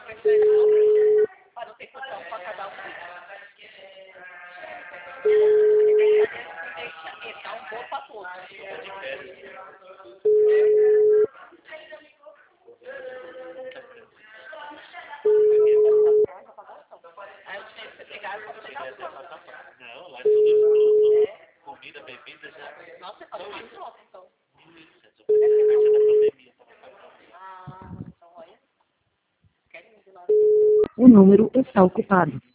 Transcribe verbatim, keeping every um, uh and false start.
Para não ter função para cada um. Ele dá um bolo para todos. Aí eu tinha que você pegar e você dar não, lá é tudo incluso. Comida, bebida já. Nossa, você falou mais pronto, então. mil e oitocentos. Eu fui na parte da pandemia. Ah, então olha. Querem ir lá. O número está ocupado.